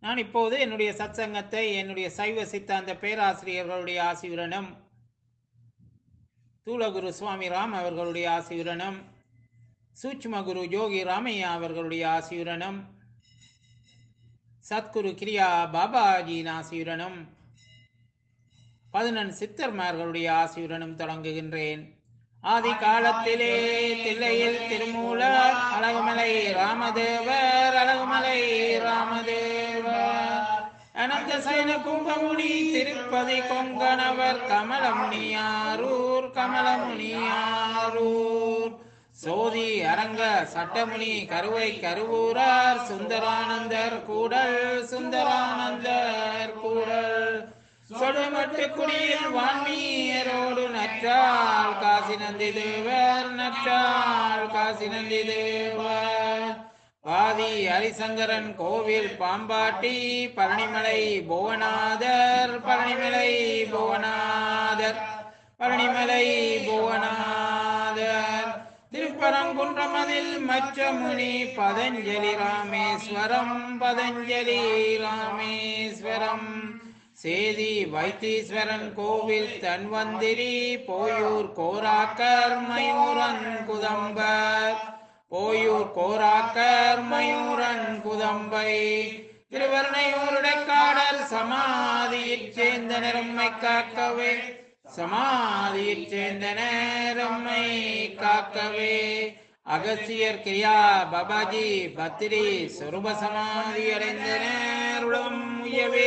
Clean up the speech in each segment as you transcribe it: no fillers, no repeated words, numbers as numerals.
நான் இப்போது என்னுடைய சத்சங்கத்தை என்னுடைய சைவ சித்தாந்த பேராசிரியர்களுடைய ஆசியுடனும் தூளகுரு சுவாமி ராம் அவர்களுடைய ஆசியுடனும் சூட்சும குரு யோகி ராமையா அவர்களுடைய ஆசியுடனும் சத்குரு கிரியா பாபாஜியின் ஆசியுடனும் 11 சித்தர்மார்களுடைய ஆசியுடனும் தொடங்குகின்றேன். ஆதி காலத்திலே தில்லையில் திருமூலர் அழகுமலை ராமதேவர் அழகுமலை ராமதேவர் அனந்த சைன கும்பமுனி திருப்பதி கொங்கணவர் கமலமுனியாரூர் கமலமுனியாரூர் சோதி அரங்க சட்டமுனி கருவை கருவூரார் சுந்தரானந்தர் கூடல் சுந்தரானந்தர் கூடல் சொடுமட்டு குடியில் வான்மீரோடு நற்றால் காசி நந்தி தேவர் நற்றால் காசி நந்தி தேவர் பாதி ஹரிசங்கரன் கோவில் பாம்பாட்டி பழனிமலை புவனாதர் பழனிமலை புவனாதர் பழனிமலை புவனாதர் திருப்பரங்குன்றமதில் மச்சமுனி பதஞ்சலி ராமேஸ்வரம் பதஞ்சலி ராமேஸ்வரம் சேதி வைத்தீஸ்வரன் கோவில் தன்வந்திரி போயூர் கோராக்கர் மயூரன் குதம்பர் போயூர் கோராக்கர் மயூரன் குதம்பை திருவருணையூருடைக்காடல் சமாதியைச் சேர்ந்த நிறம்மை காக்கவே சமாதியைச் சேர்ந்த நேரம்மை காக்கவே அகசியர் கிரியா பாபாஜி பத்திரி சொருப சமாதி அடைந்த நேருளம் உயவே.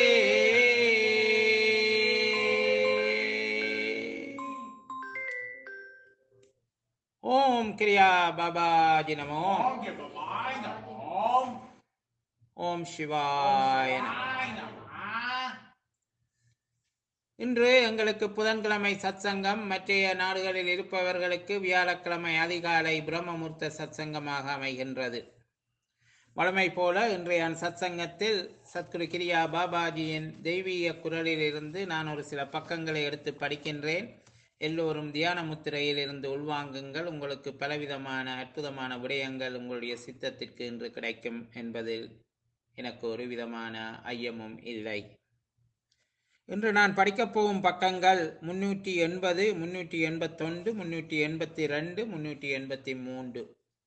ஓம் கிரியா பாபாஜி நமோ. ஓம் சிவாய நமோ. இன்று எங்களுக்கு புதன்கிழமை சத்சங்கம், மற்றைய நாடுகளில் இருப்பவர்களுக்கு வியாழக்கிழமை அதிகாலை பிரம்மமுர்த்த சத்சங்கமாக அமைகின்றது. வழமை போல இன்றைய சத்சங்கத்தில் சத்குரு கிரியா பாபாஜியின் தெய்வீக குரலில் இருந்து நான் ஒரு சில பக்கங்களை எடுத்து படிக்கின்றேன். எல்லோரும் தியான முத்திரையில் இருந்து உள்வாங்குங்கள். உங்களுக்கு பலவிதமான அற்புதமான விடயங்கள் உங்களுடைய சித்தத்திற்கு இன்று கிடைக்கும் என்பதில் எனக்கு ஒரு விதமான ஐயமும் இல்லை. இன்று நான் படிக்கப் போகும் பக்கங்கள் 380, 381, 382, 383.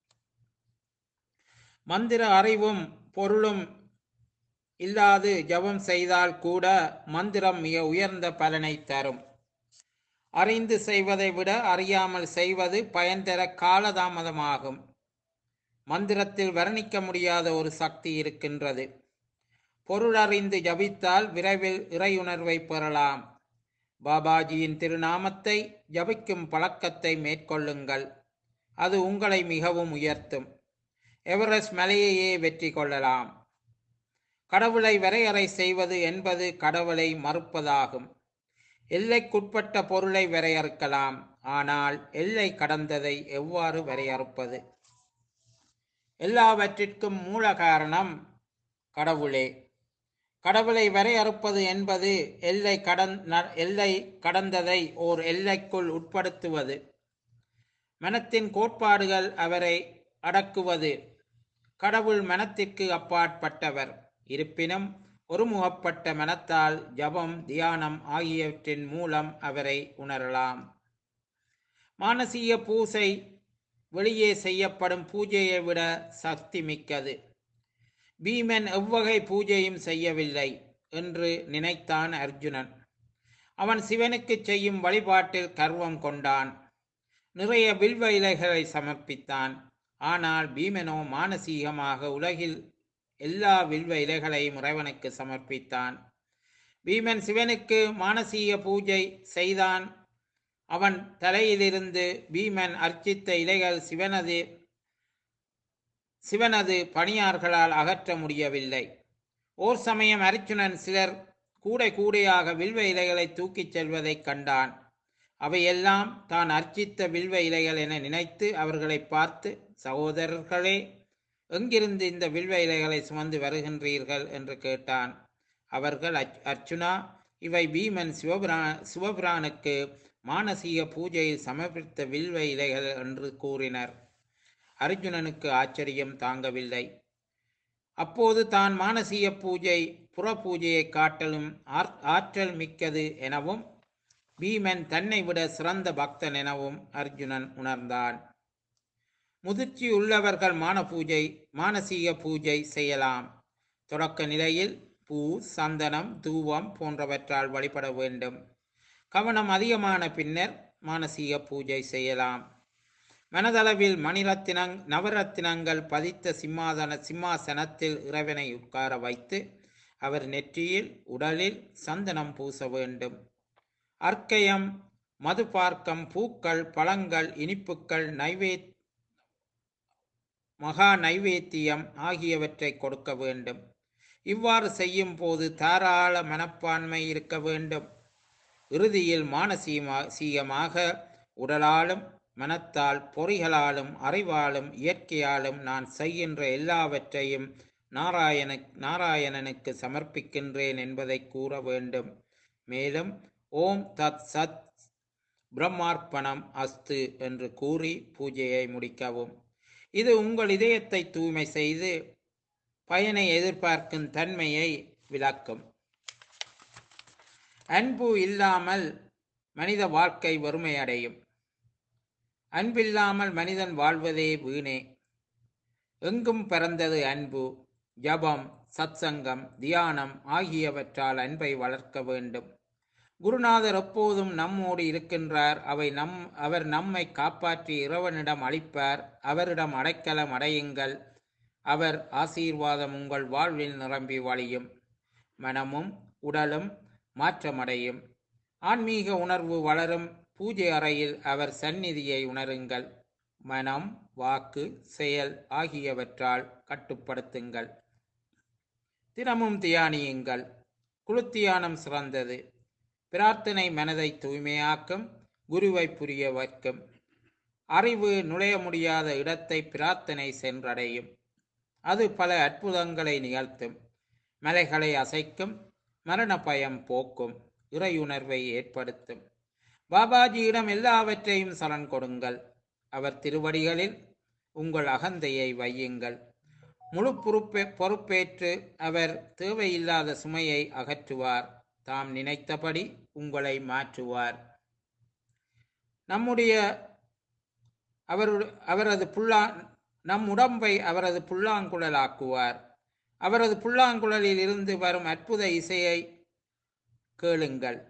மந்திர அறிவும் பொருளும் இல்லாது ஜபம் செய்தால் கூட மந்திரம் மிக உயர்ந்த பலனை தரும். அறிந்து செய்வதை விட அறியாமல் செய்வது பயன் தர காலதாமதமாகும். மந்திரத்தில் வர்ணிக்க முடியாத ஒரு சக்தி இருக்கின்றது. பொருளறிந்து ஜபித்தால் விரைவில் இறையுணர்வை பெறலாம். பாபாஜியின் திருநாமத்தை ஜபிக்கும் பழக்கத்தை மேற்கொள்ளுங்கள். அது உங்களை மிகவும் உயர்த்தும். எவரெஸ்ட் மலையையே வெற்றி கொள்ளலாம். கடவுளை வரையறை செய்வது என்பது கடவுளை மறுப்பதாகும். எல்லைக்குட்பட்ட பொருளை வரையறுக்கலாம், ஆனால் எல்லை கடந்ததை எவ்வாறு வரையறுப்பது? எல்லாவற்றிற்கும் மூல காரணம் கடவுளே. கடவுளை வரையறுப்பது என்பது எல்லை கடந்ததை ஓர் எல்லைக்குள் உட்படுத்துவது. மனத்தின் கோட்பாடுகள் அவரை அடக்குவது. கடவுள் மனத்திற்கு அப்பாற்பட்டவர். இருப்பினும் ஒருமுகப்பட்ட மனத்தால் ஜபம், தியானம் ஆகியவற்றின் மூலம் அவரை உணரலாம். மானசீக பூசை வெளியே செய்யப்படும் பூஜையை விட சக்தி மிக்கது. பீமன் எவ்வகை பூஜையும் செய்யவில்லை என்று நினைத்தான் அர்ஜுனன். அவன் சிவனுக்கு செய்யும் வழிபாட்டில் கர்வம் கொண்டான். நிறைய வில்வ இலைகளை சமர்ப்பித்தான். ஆனால் பீமனோ மானசீகமாக உலகில் எல்லா வில்வ இலைகளையும் இறைவனுக்கு சமர்ப்பித்தான். பீமன் சிவனுக்கு மானசீக பூஜை செய்தான். அவன் தலையிலிருந்து பீமன் அர்ச்சித்த இலைகள் சிவனது பணியார்களால் அகற்ற முடியவில்லை. ஓர் சமயம் அர்ஜுனன் சிலர் கூடையாக வில்வ இலைகளை தூக்கிச் செல்வதைக் கண்டான். அவையெல்லாம் தான் அர்ச்சித்த வில்வ இலைகள் என நினைத்து அவர்களை பார்த்து, சகோதரர்களே, எங்கிருந்து இந்த வில்வ இலைகளை சுமந்து வருகின்றீர்கள் என்று கேட்டான். அவர்கள், அர்ச்சுனா, இவை பீமன் சிவபிரானுக்கு மானசீக பூஜையில் சமர்ப்பித்த வில்வ இலைகள் என்று கூறினர். அர்ஜுனனுக்கு ஆச்சரியம் தாங்கவில்லை. அப்போது தான் மானசீக பூஜை புற பூஜையை காட்டிலும் ஆற்றல் மிக்கது எனவும் பீமன் தன்னை விட சிறந்த பக்தன் எனவும் அர்ஜுனன் உணர்ந்தான். முதிர்ச்சி உள்ளவர்கள் மானசீக பூஜை செய்யலாம். தொடக்க நிலையில் பூ, சந்தனம், தூவம் போன்றவற்றால் வழிபட வேண்டும். கவனம் அதிகமான பின்னர் மானசீக பூஜை செய்யலாம். மனதளவில் நவரத்தினங்கள் பதித்த சிம்மாசனத்தில் இறைவனை உட்கார வைத்து அவர் நெற்றியில் உடலில் சந்தனம் பூச வேண்டும். அர்க்கயம், மதுபார்க்கம், பூக்கள், பழங்கள், இனிப்புக்கள், மகா நைவேத்தியம் ஆகியவற்றை கொடுக்க வேண்டும். இவ்வாறு செய்யும் போது தாராள மனப்பான்மை இருக்க வேண்டும். இறுதியில் மானசீகமாக உடலாலும் மனத்தால் பொறிகளாலும் அறிவாலும் இயற்கையாலும் நான் செய்கின்ற எல்லாவற்றையும் நாராயணனுக்கு சமர்ப்பிக்கின்றேன் என்பதை கூற வேண்டும். மேலும் ஓம் தத் சத் பிரம்மார்ப்பணம் அஸ்து என்று கூறி பூஜையை முடிக்கவும். இது உங்கள் இதயத்தை தூய்மை செய்து பயனை எதிர்பார்க்கும் தன்மையை விளக்கும். அன்பு இல்லாமல் மனித வாழ்க்கை வறுமையடையும். அன்பில்லாமல் மனிதன் வாழ்வதே வீணே. எங்கும் பிறந்தது அன்பு. ஜபம், சத்சங்கம், தியானம் ஆகியவற்றால் அன்பை வளர்க்க வேண்டும். குருநாதர் எப்போதும் நம்மோடு இருக்கின்றார். அவர் நம்மை காப்பாற்றி இறைவனிடம் அளிப்பார். அவரிடம் அடைக்கலம் அடையுங்கள். அவர் ஆசீர்வாதம் உங்கள் வாழ்வில் நிரம்பி வழியும். மனமும் உடலும் மாற்றமடையும். ஆன்மீக உணர்வு வளரும். பூஜை அறையில் அவர் சந்நிதியை உணருங்கள். மனம், வாக்கு, செயல் ஆகியவற்றால் கட்டுப்படுத்துங்கள். தினமும் தியானியுங்கள். குழுத்தியானம் சிறந்தது. பிரார்த்தனை மனதை தூய்மையாக்கும், குருவை புரிய வைக்கும். அறிவு நுழைய முடியாத இடத்தை பிரார்த்தனை சென்றடையும். அது பல அற்புதங்களை நிகழ்த்தும். மலைகளை அசைக்கும், மரண பயம் போக்கும், இறையுணர்வை ஏற்படுத்தும். பாபாஜியிடம் எல்லாவற்றையும் சரண் கொடுங்கள். அவர் திருவடிகளில் உங்கள் அகந்தையை வையுங்கள். முழு பொறுப்பேற்று அவர் தேவையில்லாத சுமையை அகற்றுவார். தாம் நினைத்தபடி உங்களை மாற்றுவார். நம் உடம்பை அவரது புல்லாங்குழலாக்குவார். அவரது புல்லாங்குழலில் இருந்து வரும் அற்புத இசையை கேளுங்கள்.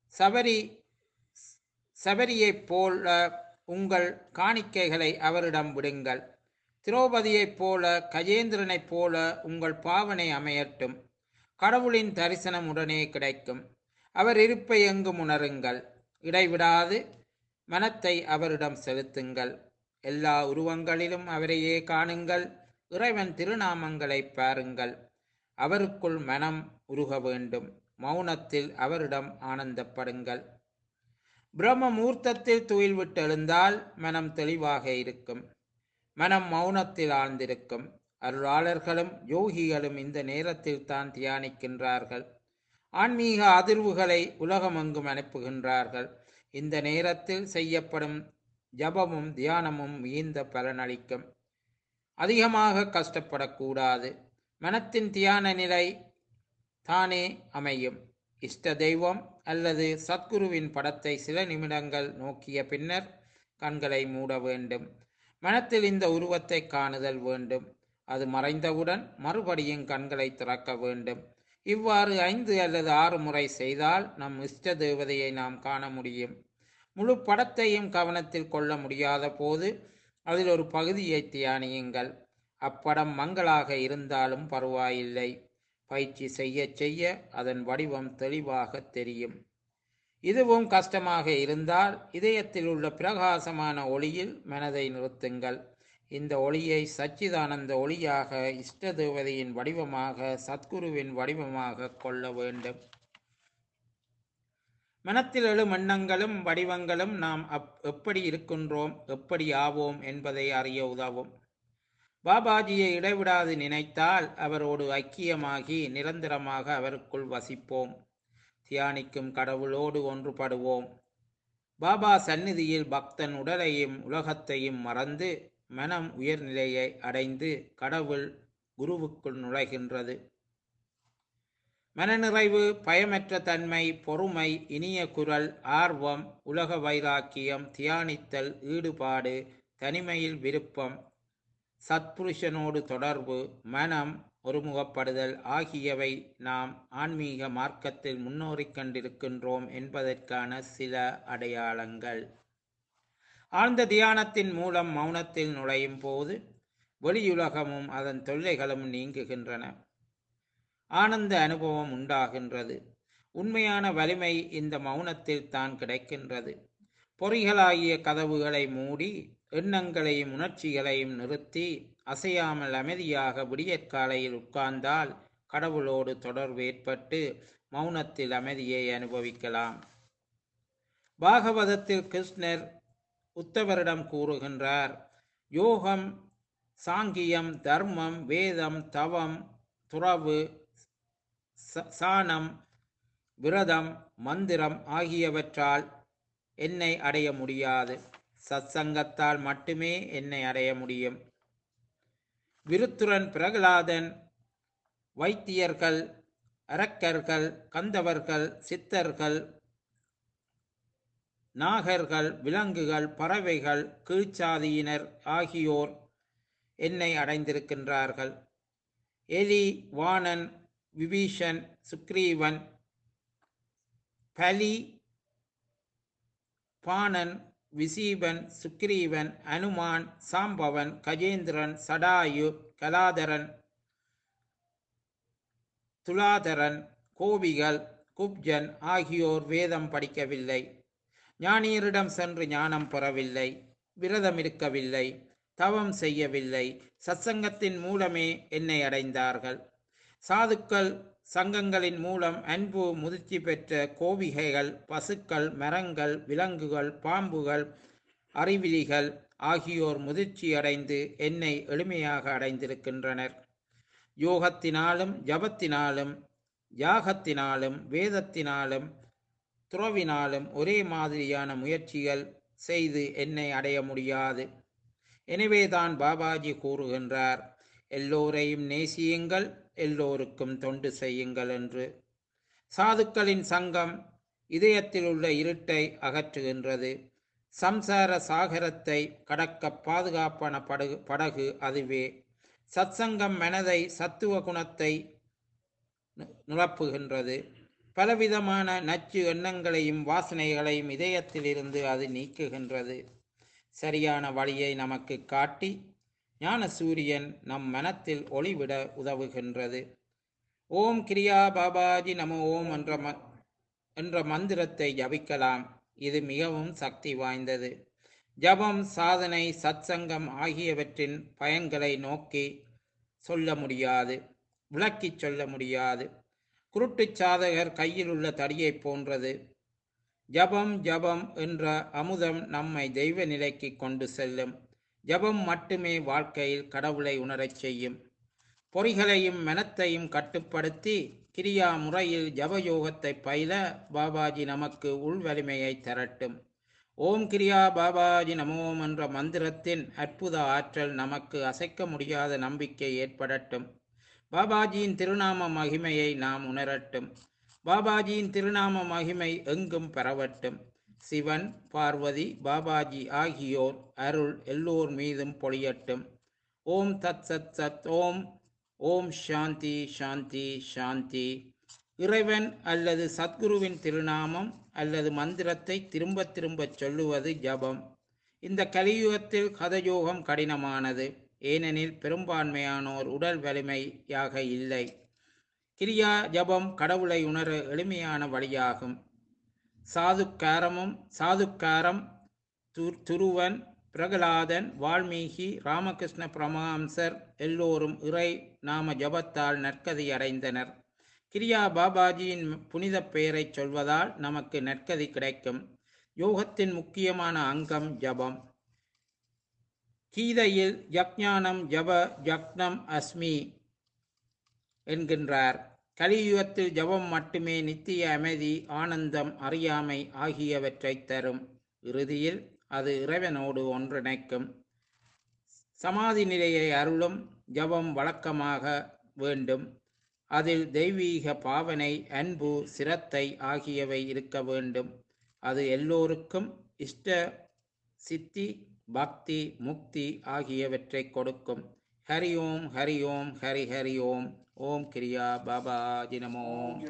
சபரியைப் போல உங்கள் காணிக்கைகளை அவரிடம் விடுங்கள். திரௌபதியைப் போல, கஜேந்திரனைப் போல உங்கள் பாவனை அமையட்டும். கடவுளின் தரிசனம் உடனே கிடைக்கும். அவர் இருப்பை எங்கும் உணருங்கள். இடைவிடாது மனத்தை அவரிடம் செலுத்துங்கள். எல்லா உருவங்களிலும் அவரையே காணுங்கள். இறைவன் திருநாமங்களை பாருங்கள். அவருக்குள் மனம் உருக வேண்டும். மௌனத்தில் அவரிடம் ஆனந்தப்படுங்கள். பிரம்ம முகூர்த்தத்தில் துயில் விட்டு எழுந்தால் மனம் தெளிவாக இருக்கும். மனம் மௌனத்தில் ஆழ்ந்திருக்கும். அருளாளர்களும் யோகிகளும் இந்த நேரத்தில் தான் தியானிக்கின்றார்கள். ஆன்மீக அதிர்வுகளை உலகமெங்கும் அனுப்புகின்றார்கள். இந்த நேரத்தில் செய்யப்படும் ஜபமும் தியானமும் மிகுந்த பலனளிக்கும். அதிகமாக கஷ்டப்படக்கூடாது. மனத்தின் தியான நிலை தானே அமையும். இஷ்ட தெய்வம் அல்லது சத்குருவின் படத்தை சில நிமிடங்கள் நோக்கிய பின்னர் கண்களை மூட வேண்டும். மனத்தில் இந்த உருவத்தை காணுதல் வேண்டும். அது மறைந்தவுடன் மறுபடியும் கண்களை திறக்க வேண்டும். இவ்வாறு 5 அல்லது 6 முறை செய்தால் நம் இஷ்ட தேவதையை நாம் காண முடியும். முழு படத்தையும் கவனத்தில் கொள்ள முடியாத போது அதில் ஒரு பகுதியை தியானியுங்கள். அப்படம் மங்களாக இருந்தாலும் பரவாயில்லை. பயிற்சி செய்ய செய்ய அதன் வடிவம் தெளிவாக தெரியும். இதுவும் கஷ்டமாக இருந்தால் இதயத்தில் உள்ள பிரகாசமான ஒளியில் மனதை நிறுத்துங்கள். இந்த ஒளியை சச்சிதானந்த ஒளியாக, இஷ்ட தேவதையின் வடிவமாக, சத்குருவின் வடிவமாக கொள்ள வேண்டும். மனத்தில் எழும் எண்ணங்களும் வடிவங்களும் நாம் எப்படி இருக்கின்றோம், எப்படி ஆவோம் என்பதை அறிய உதவும். பாபாஜியை இடைவிடாது நினைத்தால் அவரோடு ஐக்கியமாகி நிரந்தரமாக அவருக்குள் வசிப்போம். தியானிக்கும் கடவுளோடு ஒன்றுபடுவோம். பாபா சந்நிதியில் பக்தன் உடலையும் உலகத்தையும் மறந்து மனம் உயர்நிலையை அடைந்து கடவுள் குருவுக்குள் நுழைகின்றது. மனநிறைவு, பயமற்ற தன்மை, பொறுமை, இனிய குரல், ஆர்வம், உலக வைராக்கியம், தியானித்தல், ஈடுபாடு, தனிமையில் விருப்பம், சத்புருஷனோடு தொடர்பு, மனம், ஒருமுகப்படுதல் ஆகியவை நாம் ஆன்மீக மார்க்கத்தில் முன்னோறிக் கண்டிருக்கின்றோம் என்பதற்கான சில அடையாளங்கள். ஆழ்ந்த தியானத்தின் மூலம் மௌனத்தில் நுழையும் போது வெளியுலகமும் அதன் தொல்லைகளும் நீங்குகின்றன. ஆனந்த அனுபவம் உண்டாகின்றது. உண்மையான வலிமை இந்த மௌனத்தில் தான் கிடைக்கின்றது. பொறிகளாகிய கதவுகளை மூடி எண்ணங்களையும் உணர்ச்சிகளையும் நிறுத்தி அசையாமல் அமைதியாக விடியற்காலையில் உட்கார்ந்தால் கடவுளோடு தொடர்பு ஏற்பட்டு மௌனத்தில் அமைதியை அனுபவிக்கலாம். பாகவதத்தில் கிருஷ்ணர் உத்தவரிடம் கூறுகின்றார், யோகம், சாங்கியம், தர்மம், வேதம், தவம், துறவு, சானம், விரதம், மந்திரம் ஆகியவற்றால் என்னை அடைய முடியாது. சத்சங்கத்தால் மட்டுமே என்னை அடைய முடியும். விருத்துரன், பிரகலாதன், வைத்தியர்கள், அரக்கர்கள், கந்தவர்கள், சித்தர்கள், நாகர்கள், விலங்குகள், பறவைகள், கீழ்ச்சாதியினர் ஆகியோர் என்னை அடைந்திருக்கின்றார்கள். எலி, வாணன், விபீஷன், சுக்ரீவன், பலி, பாணன், விசீபன், சுக்ரீவன், அனுமான், சாம்பவன், கஜேந்திரன், சடாயு, கலாதரன், துலாதரன், கோபிகள், குப்ஜன் ஆகியோர் வேதம் படிக்கவில்லை, ஞானியரிடம் சென்று ஞானம் பெறவில்லை, விரதம் இருக்கவில்லை, தவம் செய்யவில்லை. சத்சங்கத்தின் மூலமே என்னை அடைந்தார்கள். சாதுக்கள் சங்கங்களின் மூலம் அன்பு முதிர்ச்சி பெற்ற கோவிகைகள், பசுக்கள், மரங்கள், விலங்குகள், பாம்புகள், அறிவிலிகள் ஆகியோர் முதிர்ச்சி அடைந்து என்னை எளிமையாக அடைந்திருக்கின்றனர். யோகத்தினாலும் ஜபத்தினாலும் யாகத்தினாலும் வேதத்தினாலும் துறவினாலும் ஒரே மாதிரியான முயற்சிகள் செய்து என்னை அடைய முடியாது. எனவேதான் பாபாஜி கூறுகின்றார், எல்லோரையும் நேசியுங்கள், எல்லோருக்கும் தொண்டு செய்யுங்கள் என்று. சாதுக்களின் சங்கம் இதயத்தில் உள்ள இருட்டை அகற்றுகின்றது. சம்சார சாகரத்தை கடக்க பாதுகாப்பான படகு அதுவே. சத்சங்கம் மனதை சத்துவ குணத்தை நிரப்புகின்றது. பலவிதமான நச்சு எண்ணங்களையும் வாசனைகளையும் இதயத்திலிருந்து அது நீக்குகின்றது. சரியான வழியை நமக்கு காட்டி ஞான சூரியன் நம் மனத்தில் ஒளிவிட உதவுகின்றது. ஓம் கிரியா பாபாஜி நம ஓம் என்ற மந்திரத்தை ஜபிக்கலாம். இது மிகவும் சக்தி வாய்ந்தது. ஜபம், சாதனை, சத்சங்கம் ஆகியவற்றின் பயன்களை நோக்கி சொல்ல முடியாது, விளக்கிச் சொல்ல முடியாது. குருட்டு சாதகர் கையில் உள்ள தடியை போன்றது. ஜபம் ஜபம் என்ற அமுதம் நம்மை தெய்வ நிலைக்கு கொண்டு செல்லும். ஜபம் மட்டுமே வாழ்க்கையில் கடவுளை உணரச் செய்யும். பொறிகளையும் மனத்தையும் கட்டுப்படுத்தி கிரியா முறையில் ஜபயோகத்தை பயில பாபாஜி நமக்கு உள்வலிமையை தரட்டும். ஓம் கிரியா பாபாஜி நமோம் என்ற மந்திரத்தின் அற்புத ஆற்றல் நமக்கு அசைக்க முடியாத நம்பிக்கை ஏற்படட்டும். பாபாஜியின் திருநாம மகிமையை நாம் உணரட்டும். பாபாஜியின் திருநாம மகிமை எங்கும் பரவட்டும். சிவன், பார்வதி, பாபாஜி ஆகியோர் அருள் எல்லோர் மீதும் பொழியட்டும். ஓம் தத் சத் சத். ஓம் ஓம் சாந்தி சாந்தி சாந்தி. இறைவன் அல்லது சத்குருவின் திருநாமம் அல்லது மந்திரத்தை திரும்ப திரும்ப சொல்லுவது ஜபம். இந்த கலியுகத்தில் ஹதயோகம் கடினமானது. ஏனெனில் பெரும்பான்மையானோர் உடல் வலிமையாக இல்லை. கிரியா ஜபம் கடவுளை உணர எளிமையான வழியாகும். சாதுக்காரம் துருவன், பிரகலாதன், வால்மீகி, ராமகிருஷ்ண பரமஹம்சர் எல்லோரும் இறை நாம ஜபத்தால் நற்கதி அடைந்தனர். கிரியா பாபாஜியின் புனித பெயரை சொல்வதால் நமக்கு நற்கதி கிடைக்கும். யோகத்தின் முக்கியமான அங்கம் ஜபம். கீதையில் யக்ஞானம் ஜப யக்னம் அஸ்மி என்கின்றார். கலியுகத்தில் ஜபம் மட்டுமே நித்திய அமைதி, ஆனந்தம், அறியாமை ஆகியவற்றை தரும். இறுதியில் அது இறைவனோடு ஒன்றிணைக்கும். சமாதி நிலையை அருளும். ஜபம் வழக்கமாக வேண்டும். அதில் தெய்வீக பாவனை, அன்பு, சிரத்தை ஆகியவை இருக்க வேண்டும். அது எல்லோருக்கும் இஷ்ட சித்தி, பக்தி, முக்தி ஆகியவற்றை கொடுக்கும். ஹரி ஓம் ஹரி ஓம் ஹரி ஹரி ஓம். ஓம் கிரியா பாபாஜி நமோ.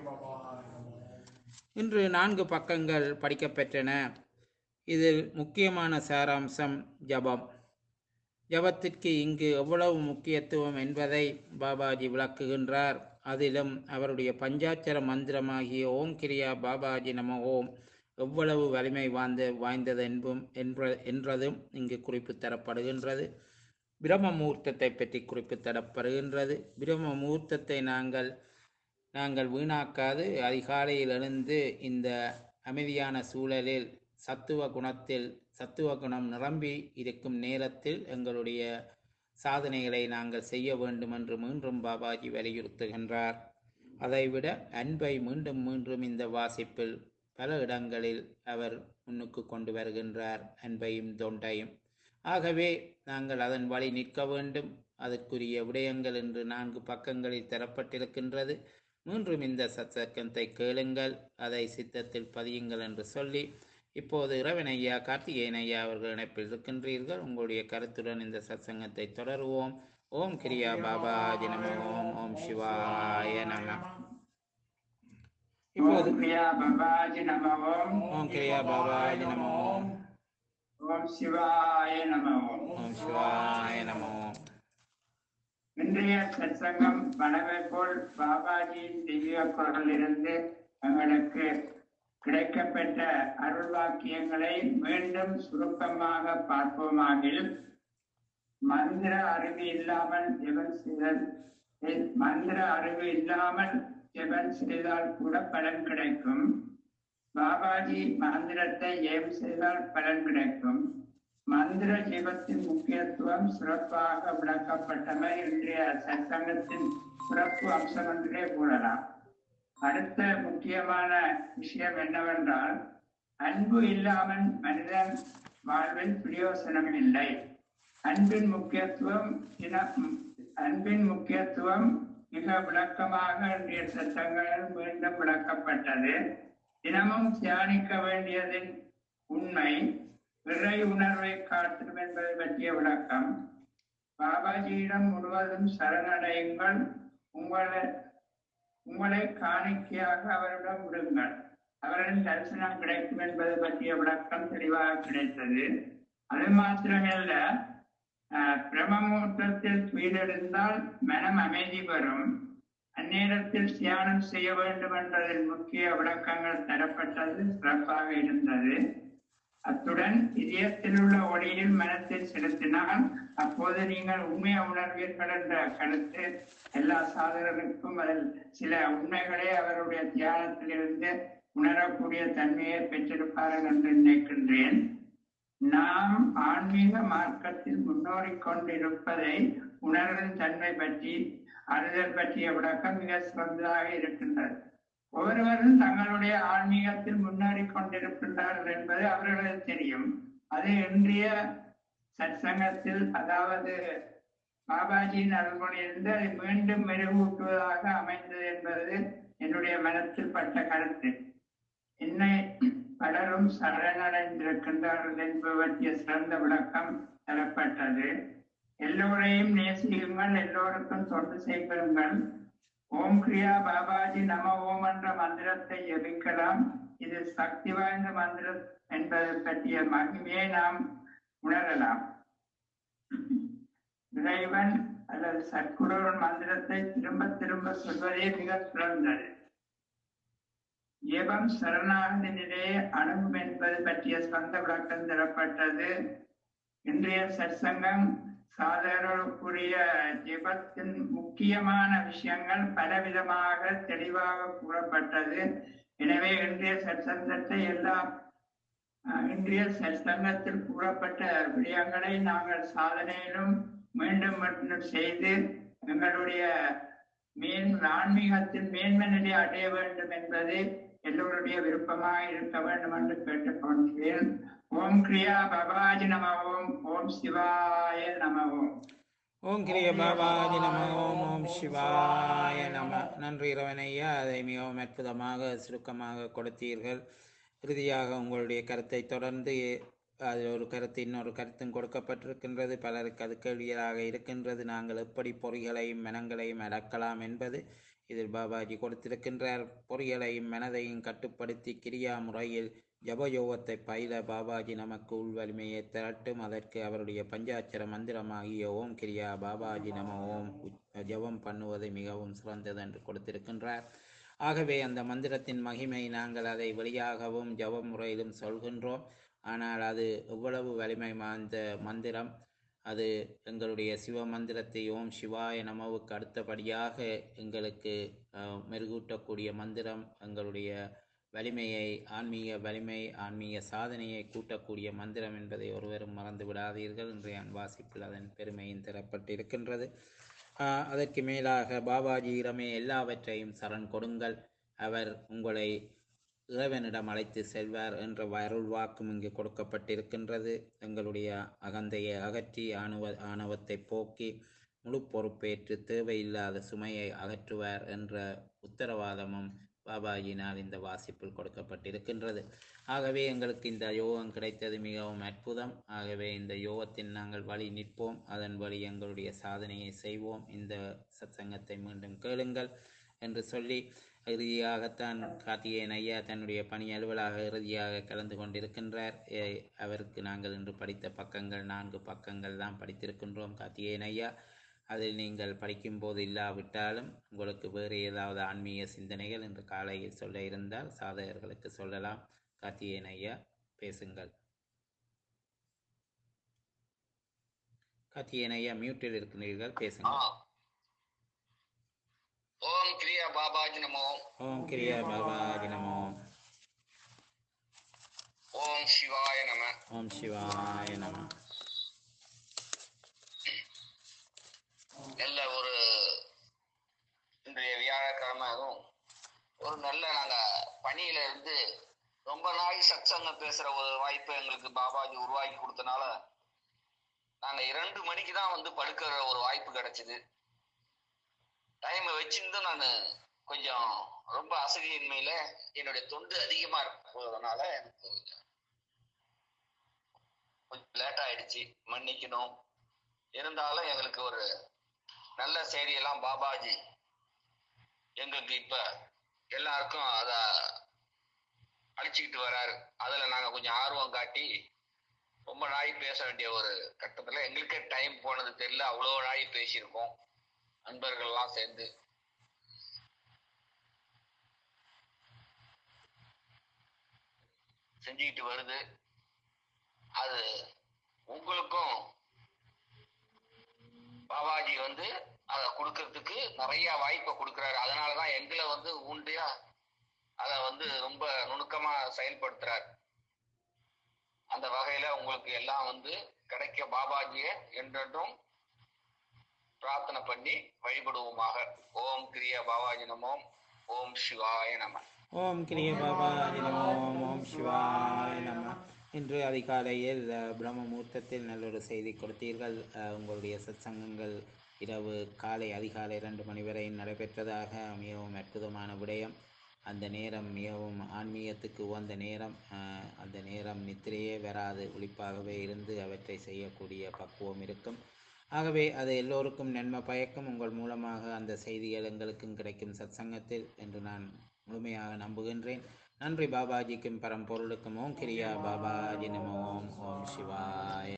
இன்று 4 பக்கங்கள் படிக்கப்பெற்றன. இதில் முக்கியமான சாராம்சம் ஜபம். ஜபத்திற்கு இங்கு எவ்வளவு முக்கியத்துவம் என்பதை பாபாஜி விளக்குகின்றார். அதிலும் அவருடைய பஞ்சாட்சர மந்திரமாகிய ஓம் கிரியா பாபாஜி நம ஓம் எவ்வளவு வலிமை வாய்ந்தது என்றதும் இங்கு குறிப்பு தரப்படுகின்றது. பிரம்ம முகூர்த்தத்தை பற்றி குறிப்பு தரப்படுகின்றது. பிரம்ம முகூர்த்தத்தை நாங்கள் வீணாக்காது அதிகாலையில் எழுந்து இந்த அமைதியான சூழலில் சத்துவ குணம் நிரம்பி இருக்கும் நேரத்தில் எங்களுடைய சாதனைகளை நாங்கள் செய்ய வேண்டும் என்று மீண்டும் பாபாஜி வலியுறுத்துகின்றார். அதைவிட அன்பை மீண்டும் மீண்டும் இந்த வாசிப்பில் பல இடங்களில் அவர் முன்னுக்கு கொண்டு வருகின்றார், அன்பையும் தொண்டையும். ஆகவே நாங்கள் அதன் வழி நிற்க வேண்டும். அதற்குரிய விடயங்கள் என்று 4 பக்கங்களில் தரப்பட்டிருக்கின்றது. மீண்டும் இந்த சத்சங்கத்தை கேளுங்கள், அதை சித்தத்தில் பதியுங்கள் என்று சொல்லி, இப்போது இறைவன் ஐயா, கார்த்திகேயன் ஐயா அவர்கள் இணைப்பில் இருக்கின்றீர்கள். உங்களுடைய கருத்துடன் இந்த சத்சங்கத்தை தொடருவோம். ஓம் கிரியா பாபாஜி நம ஓம். ஓம் சிவாய நம. இப்போது ஓம் கிரியா பாபாஜி நம ஓம். ஓம் கிரியா பாபாஜி நம ஓம். ஓம் சிவாய நம ஓம். ஓம் சிவாய நம ஓம். இன்றைய சத்சங்கம் வளமை போல் பாபாஜியின் தெய்வீக குரலிலிருந்து எங்களுக்கு கிடைக்கப்பட்ட அருள் வாக்கியங்களை மீண்டும் சுருக்கமாக பார்ப்போமாகில், மந்திர அறிவு இல்லாமல் ஜெபம் செய்தால் கூட பலன் கிடைக்கும். பாபாஜி மந்திரத்தை ஜெயம் செய்தால் பலன் கிடைக்கும். மந்திர ஜெபத்தின் முக்கியத்துவம் சிறப்பாக விளக்கப்பட்டமை இன்றைய சத்சங்கத்தின் சிறப்பு அம்சம் என்றே கூறலாம். அடுத்த முக்கியமான விஷயம் என்னவென்றால், அன்பு இல்லாமல் மனிதன் வாழ்வில் பிரயோசனம் இல்லை. அன்பின் முக்கியத்துவம் மிக விளக்கமாக இன்றைய சத்தங்களில் மீண்டும் விளக்கப்பட்டது. தினமும் தியானிக்க வேண்டியதின் உண்மை, இறை உணர்வை காட்டும் என்பதை பற்றிய விளக்கம். பாபாஜியிடம் முழுவதும் சரணடையுங்கள், உங்களை காணிக்கையாக அவரிடம் விடுங்கள், அவரின் தரிசனம் கிடைக்கும் என்பது பற்றிய விளக்கம் தெளிவாக கிடைத்தது. அது மாத்திரமல்ல, பிரம்மமுகூர்த்தத்தில் துயிலெழுந்தால் மனம் அமைதி பெறும். அந்நேரத்தில் தியானம் செய்ய வேண்டும் என்பதில் முக்கிய விளக்கங்கள் தரப்பட்டது, சிறப்பாக இருந்தது. அத்துடன் இதயத்தில் உள்ள ஒளியில் மனத்தை செலுத்தினால் அப்போது நீங்கள் உண்மையை உணர்வீர்கள் என்ற கருத்து எல்லா சாதகருக்கும் அதில் சில உண்மைகளை அவருடைய தியானத்திலிருந்து உணரக்கூடிய தன்மையை பெற்றிருப்பார்கள் என்று நினைக்கின்றேன். நாம் ஆன்மீக மார்க்கத்தில் முன்னோறி கொண்டிருப்பதை உணர்வின் தன்மை பற்றி அறிதல் பற்றிய விளக்கம் மிக சிறந்ததாக இருக்கின்றது. ஒவ்வொருவரும் தங்களுடைய ஆன்மீகத்தில் முன்னேறி கொண்டிருக்கின்றார்கள் என்பது அவர்களுக்கு தெரியும். அது இன்றைய சத்சங்கத்தில், அதாவது பாபாஜியின் அருள்மொழியிலிருந்து அதை மீண்டும் மெருகூட்டுவதாக அமைந்தது என்பது என்னுடைய மனத்தில் பட்ட கருத்து. என்னை பலரும் சரணடைந்திருக்கின்றார்கள் என்பது பற்றிய சிறந்த விளக்கம் தரப்பட்டது. எல்லோரையும் நேசியுங்கள், எல்லோருக்கும் தொண்டு செய்யுங்கள். ஓம் கிரியா பாபாஜி நம ஓம் என்ற மந்திரத்தை ஜபிக்கலாம். இது சக்தி வாய்ந்த மந்திரம் என்பதை பற்றிய மகிமையை நாம் உணரலாம். இறைவன் அல்லது சத்குரு மந்திரத்தை திரும்ப திரும்ப சொல்வதே மிக சிறந்தது. ஜெபம் சரணாகதி நிலையை அணுகும் என்பது பற்றிய சொந்த விளக்கம் தரப்பட்டது. இன்றைய சத்சங்கம் சாதகர்களுக்குரிய ஜெபத்தின் முக்கியமான விஷயங்கள் பலவிதமாக தெளிவாக கூறப்பட்டது. எனவே இன்றைய சத்சங்கத்தில் கூறப்பட்ட விடயங்களை நாங்கள் சாதனையிலும் மீண்டும் மீண்டும் செய்து எங்களுடைய ஆன்மீகத்தின் மேன்மை நிலை அடைய வேண்டும் என்பது எல்லோருடைய விருப்பமாக இருக்க வேண்டும் என்று கேட்டுக்கொள்கிறேன். ஓம் கிரியா பாபாஜி நம ஓம். ஓம் சிவாய நம ஓம். ஓம் கிரிய பாபாஜி நம. ஓம் ஓம் சிவாய நம. நன்றி இரவனையா, அதை மிகவும் அற்புதமாக சுருக்கமாக கொடுத்தீர்கள். இறுதியாக உங்களுடைய கருத்தை தொடர்ந்து அதில் ஒரு கருத்து இன்னொரு கருத்தும் கொடுக்கப்பட்டிருக்கின்றது. பலருக்கு அது கேள்வியாக இருக்கின்றது, நாங்கள் எப்படி பொறிகளையும் மனங்களையும் அடக்கலாம் என்பது. இதில் பாபாஜி கொடுத்திருக்கின்றார், பொறிகளையும் மனதையும் கட்டுப்படுத்தி கிரியா முறையில் ஜபயோகத்தை பயில பாபாஜி நமக்கு உள் வலிமையை திரட்டும். அதற்கு அவருடைய பஞ்சாட்சர மந்திரமாகிய ஓம் கிரியா பாபாஜி நம ஓம் ஜபம் பண்ணுவது மிகவும் சிறந்தது என்று கொடுத்திருக்கின்றார். ஆகவே அந்த மந்திரத்தின் மகிமை, நாங்கள் அதை வெளியாகவும் ஜப முறையிலும் சொல்கின்றோம். ஆனால் அது எவ்வளவு வலிமை வாய்ந்த மந்திரம்! அது எங்களுடைய சிவ மந்திரத்தை ஓம் சிவாய நமவுக்கு அடுத்தபடியாக எங்களுக்கு மெருகூட்டக்கூடிய மந்திரம். எங்களுடைய வலிமையை, ஆன்மீக வலிமை, ஆன்மீக சாதனையை கூட்டக்கூடிய மந்திரம் என்பதை ஒருவரும் மறந்து விடாதீர்கள். இன்றைய வாசிப்பில் அதன் பெருமையும் தரப்பட்டிருக்கின்றது. அதற்கு மேலாக பாபாஜியிடமே எல்லாவற்றையும் சரண் கொடுங்கள், அவர் உங்களை இறைவனிடம் அழைத்து செல்வார் என்ற அருள் வாக்கும் இங்கு கொடுக்கப்பட்டிருக்கின்றது. எங்களுடைய அகந்தையை அகற்றி ஆணவத்தை போக்கி முழு பொறுப்பேற்று தேவையில்லாத சுமையை அகற்றுவார் என்ற உத்தரவாதமும் பாபாஜினால் இந்த வாசிப்பில் கொடுக்கப்பட்டிருக்கின்றது. ஆகவே எங்களுக்கு இந்த யோகம் கிடைத்தது மிகவும் அற்புதம். ஆகவே இந்த யோகத்தில் நாங்கள் வழி நிற்போம், அதன் வழி எங்களுடைய சாதனையை செய்வோம். இந்த சத்சங்கத்தை மீண்டும் கேளுங்கள் என்று சொல்லி, இறுதியாகத்தான் கார்த்திகேயன் ஐயா தன்னுடைய பணி அலுவலாக இறுதியாக கலந்து கொண்டிருக்கின்றார். அவருக்கு நாங்கள் இன்று படித்த பக்கங்கள் 4 பக்கங்கள் தான் படித்திருக்கின்றோம் கார்த்திகேயன் ஐயா. அதில் நீங்கள் படிக்கும்போது இல்லாவிட்டாலும் உங்களுக்கு வேறு ஏதாவது ஆன்மீக சிந்தனைகள் இன்று காலையில் சொல்ல இருந்தால் சாதகர்களுக்கு சொல்லலாம். கார்த்திகேயன் ஐயா, பேசுங்கள். கார்த்திகேயன் ஐயா மியூட்டில் இருக்கிறீர்கள், பேசுங்கள். ஓம் கிரியா பாபாஜி நமோ. ஓம் கிரியா பாபாஜி நமோ. ஓம் சிவாய நம. ஓம் சிவாய நம. நல்ல ஒரு இன்றைய வியாழக்கிழமை, அதுவும் ஒரு நல்ல நாங்க பணியில இருந்து ரொம்ப நாள் சத்சங்கம் பேசுற ஒரு வாய்ப்பை எங்களுக்கு பாபாஜி உருவாக்கி கொடுத்தனால நாங்க 2 மணிக்கு தான் வந்து படுக்கிற ஒரு வாய்ப்பு கிடைச்சது. டைம் வச்சிருந்து நான் கொஞ்சம் ரொம்ப அசதியின்மையில என்னுடைய தொண்டு அதிகமா இருப்பதனால எனக்கு கொஞ்சம் லேட் ஆயிடுச்சு, மன்னிக்கணும். இருந்தாலும் எங்களுக்கு ஒரு நல்ல செய்தியெல்லாம் பாபாஜி எங்களுக்கு இப்ப எல்லாருக்கும் அத அழிச்சுக்கிட்டு வராரு. அதுல நாங்க கொஞ்சம் ஆர்வம் காட்டி ரொம்ப நாய் பேச வேண்டிய ஒரு கட்டத்துல எங்களுக்கே டைம் போனது தெரியல. அவ்வளவு நாய் பேசியிருக்கோம் நண்பர்கள்லாம் சேர்ந்து. செஞ்சுக்கிட்டு வருது. அது உங்களுக்கும் பாபாஜி வந்து அதை கொடுக்கறதுக்கு நிறைய வாய்ப்பை கொடுக்குறாரு. அதனாலதான் எங்களை வந்து ஊண்டியா அதை வந்து ரொம்ப நுணுக்கமா செயல்படுத்துறாரு. அந்த வகையில உங்களுக்கு எல்லாம் வந்து கிடைக்க பாபாஜிய என்றென்றும் பிரார்த்தனை பண்ணி வழிபடுவோமாக. ஓம் கிரியா பாபாஜி நமோ. ஓம் சிவாய நம. ஓம் கிரிய பாபாஜி நமோ. ஓம் சிவாய நம. இன்று அதிகாலையில் பிரம்ம முகூர்த்தத்தில் நல்லொரு செய்தி கொடுத்தீர்கள். உங்களுடைய சத்சங்கங்கள் இரவு காலை அதிகாலை 2 மணி வரை நடைபெற்றதாக மிகவும் அற்புதமான விடயம். அந்த நேரம் மிகவும் ஆன்மீகத்துக்கு உகந்த நேரம். அந்த நேரம் நித்திரையே வராது, விழிப்பாகவே இருந்து அவற்றை செய்யக்கூடிய பக்குவம் இருக்கும். ஆகவே அது எல்லோருக்கும் நன்மை பயக்கும். உங்கள் மூலமாக அந்த செய்திகள் எங்களுக்கும் கிடைக்கும் சத்சங்கத்தில் என்று நான் முழுமையாக நம்புகின்றேன். நன்றி பாபாஜிக்கும் பரம்பொருளுக்கும். ஓம் கிரியா பாபாஜி நமோ. ஓம் சிவாய